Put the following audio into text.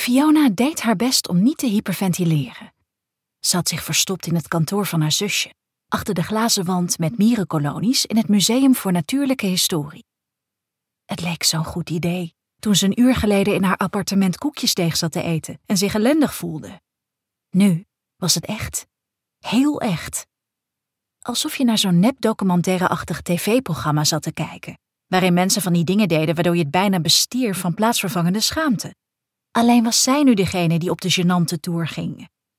Fiona deed haar best om niet te hyperventileren. Ze had zich verstopt in het kantoor van haar zusje, achter de glazen wand met mierenkolonies in het Museum voor Natuurlijke Historie. Het leek zo'n goed idee, toen ze een uur geleden in haar appartement koekjesdeeg zat te eten en zich ellendig voelde. Nu was het echt. Heel echt. Alsof je naar zo'n nepdocumentaire-achtig tv-programma zat te kijken, waarin mensen van die dingen deden waardoor je het bijna bestierf van plaatsvervangende schaamte. Alleen was zij nu degene die op de gênante tour ging.